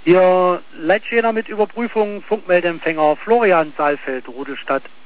Hier Leitschäner mit Überprüfung Funkmeldeempfänger Florian Saalfeld, Rudelstadt.